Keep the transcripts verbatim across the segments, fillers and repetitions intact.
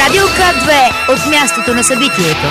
Радио К две от мястото на събитието.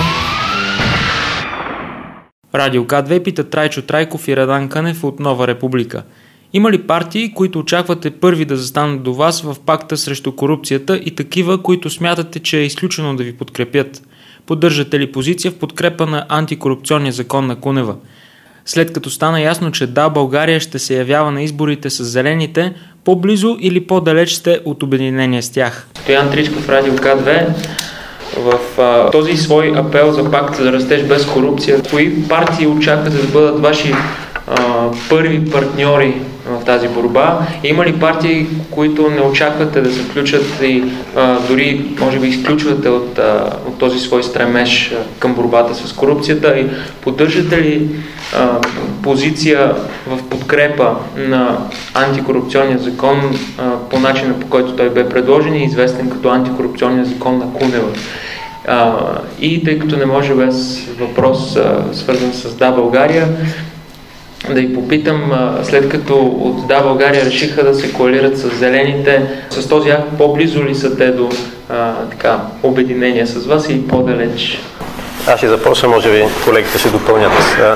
Радио К две пита Трайчо Трайков и Радан Кънев от Нова Република. Има ли партии, които очаквате първи да застанат до вас в пакта срещу корупцията и такива, които смятате, че е изключено да ви подкрепят? Поддържате ли позиция в подкрепа на антикорупционния закон на Кунева? След като стана ясно, че да, България ще се явява на изборите с зелените, по-близо или по-далеч сте от обединение с тях? Стоян Тричков, Радио К две. В а, този свой апел за пакт за растеж без корупция, кои партии очаквате да бъдат ваши а, първи партньори в тази борба? Има ли партии, които не очаквате да се включат и а, дори може би изключвате от, а, от този свой стремеж а, към борбата с корупцията? И поддържате ли а, позиция в подкрепа на антикорупционния закон а, по начина, по който той бе предложен и известен като антикорупционния закон на Кунева? А, и тъй като не може без въпрос а, свързан с Да, България, да ви попитам, а, след като от Да, България решиха да се коалират с зелените, с този акт по-близо ли са те до а, така, обединение с вас или по-далеч? Аз ще започна, може би колегите ще допълнят.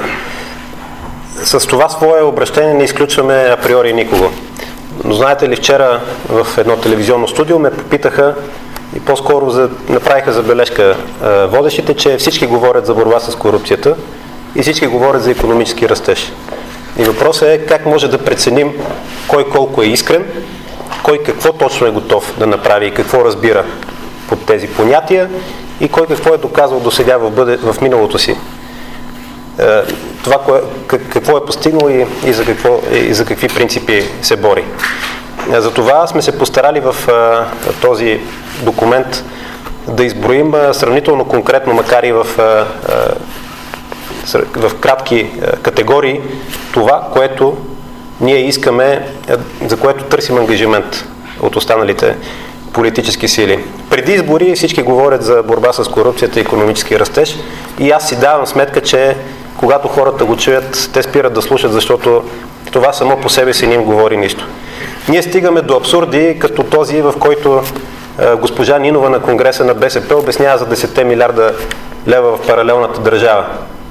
С това свое обращение не изключваме априори никого. Но знаете ли, вчера в едно телевизионно студио ме попитаха и по-скоро за, направиха забележка а, водещите, че всички говорят за борба с корупцията и всички говорят за икономически растеж. И въпросът е как може да преценим кой колко е искрен, кой какво точно е готов да направи и какво разбира под тези понятия и кой какво е доказал досега в, бъде, в миналото си. Е, това кое, какво е постигнал и, и, за какво, и за какви принципи се бори. Е, затова сме се постарали в е, този документ да изброим е, сравнително конкретно, макар и в е, в кратки категории, това, което ние искаме, за което търсим ангажимент от останалите политически сили. Преди избори всички говорят за борба с корупцията и икономически растеж и аз си давам сметка, че когато хората го чуят, те спират да слушат, защото това само по себе си не им говори нищо. Ние стигаме до абсурди, като този, в който госпожа Нинова на Конгреса на БСП обяснява за десет милиарда лева в паралелната държава.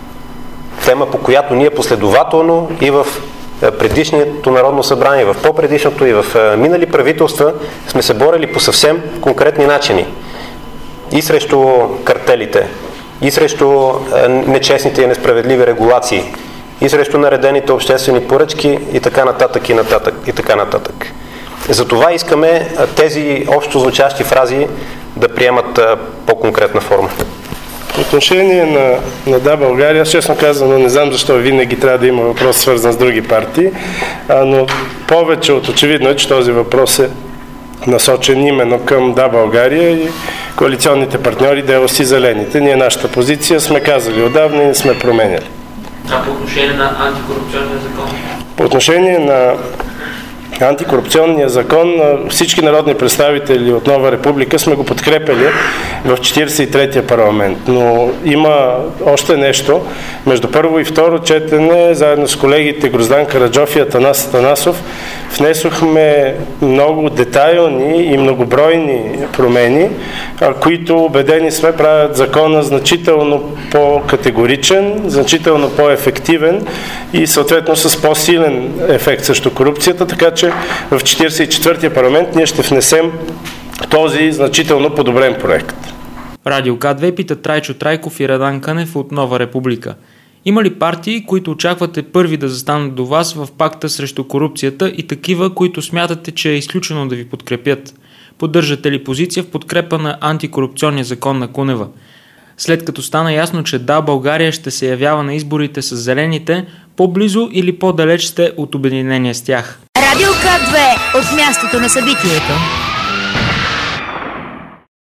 Тема, по която ние последователно и в предишното Народно събрание, в по-предишното и в минали правителства сме се борили по съвсем конкретни начини. И срещу картелите, и срещу нечестните и несправедливи регулации, и срещу наредените обществени поръчки и така нататък и нататък и така нататък. Затова искаме тези общо звучащи фрази да приемат по-конкретна форма. По отношение на, на Да, България, аз честно казано не знам защо винаги трябва да има въпрос свързан с други партии, а, но повече от очевидно е, че този въпрос е насочен именно към Да, България и коалиционните партньори, дело си зелените. Ние нашата позиция сме казали отдавна и не сме променяли. А по отношение на антикорупционния закон? По отношение на антикорупционния закон, всички народни представители от Нова Република сме го подкрепили в четиридесет и третия парламент. Но има още нещо. Между първо и второ четене, заедно с колегите Гроздан Караджов и Атанас Атанасов, внесохме много детайлни и многобройни промени, които, убедени сме, правят закона значително по-категоричен, значително по-ефективен и съответно с по-силен ефект срещу корупцията, така че в четиридесет и четвъртия парламент ние ще внесем този значително подобрен проект. Радио К две пита Трайчо Трайков и Радан Кънев от Нова Република. Има ли партии, които очаквате първи да застанат до вас в пакта срещу корупцията и такива, които смятате, че е изключено да ви подкрепят? Поддържате ли позиция в подкрепа на антикорупционния закон на Кунева? След като стана ясно, че Да, България ще се явява на изборите с зелените, по-близо или по-далеч сте от обединение с тях? Радио К две от мястото на събитието.